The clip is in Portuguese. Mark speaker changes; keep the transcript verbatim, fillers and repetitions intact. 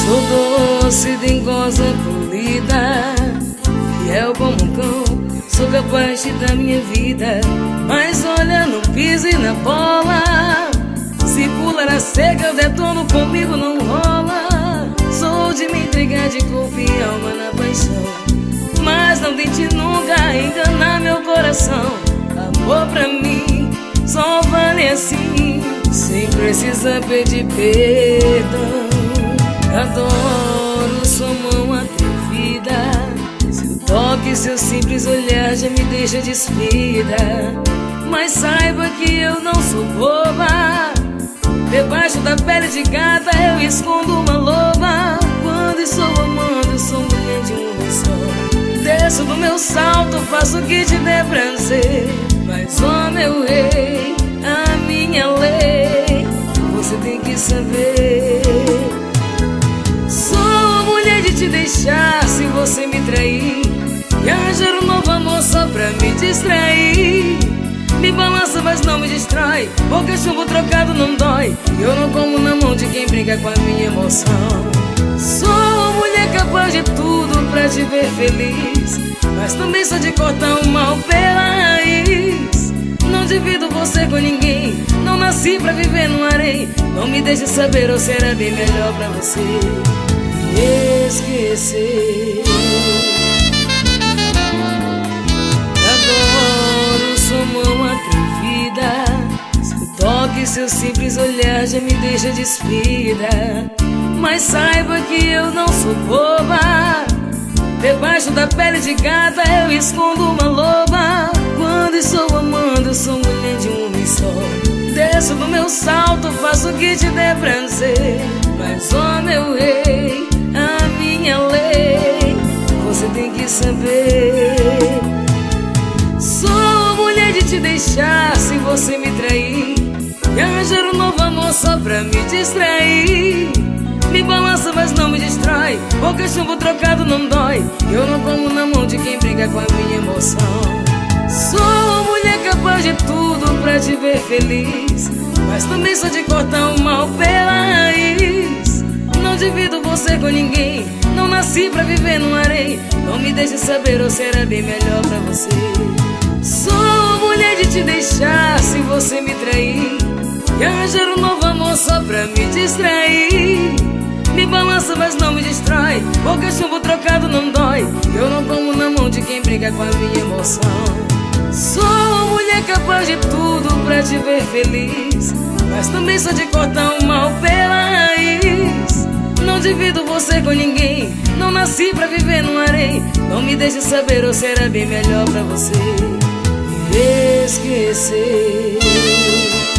Speaker 1: Sou doce, dengosa, polida, fiel como um cão, sou capaz de dar minha vida. Mas olha, não pise na bola, se pular a cerca eu detono, comigo não rola. Sou de me entregar de corpo e alma na paixão, mas não tente nunca enganar meu coração. Amor pra mim só vale assim, sem precisar pedir perdão. Adoro sua mão atrevida, seu toque, seu simples olhar já me deixa despida. Mas saiba que eu não sou boba, debaixo da pele de gata eu escondo uma loba. Quando estou amando, sou mulher de um homem só. Desço do meu salto, faço o que te der prazer. Mas ó meu rei, a minha lei, você tem que saber. Sou mulher de te deixar se você me trair, e arranjar um novo amor só pra me distrair. Me balança, mas não me distrai, porque chumbo trocado não dói. Eu não como na mão de quem brinca com a minha emoção. Sou mulher capaz de tudo pra te ver feliz, mas também sou de cortar o mal pela raiz. Não divido você com ninguém, não nasci pra viver no harém. Não me deixe saber, ou será bem melhor pra você me esquecer. Adoro sua mão atrevida, seu toque, seu simples olhar já me deixa despida. Mas saiba que eu não sou boba, debaixo da pele de gata eu escondo uma loba. Quando estou amando, sou mulher de um homem só. Desço do meu salto, faço o que te der prazer. Mas ó meu rei, a minha lei, você tem que saber. Sou mulher de te deixar se você me trair, e arranjar um novo amor só pra me distrair. Me balança, mas não me distrai, porque chumbo trocado não dói. Eu não como na mão de quem briga com a minha emoção. Sou mulher capaz de tudo pra te ver feliz, mas também sou de cortar o mal pela raiz. Não divido você com ninguém, não nasci pra viver no harém. Não me deixe saber, ou será bem melhor pra você. Sou mulher de te deixar se você me trair, e arranjar um novo amor só pra me distrair. Me balança, mas não me distrai, porque chumbo trocado não dói. Eu não como na mão de quem briga com a minha emoção. Sou mulher capaz de tudo pra te ver feliz, mas também sou de cortar o mal pela raiz. Não divido você com ninguém, não nasci pra viver no harém. Não me deixe saber, ou será bem melhor pra você me esquecer.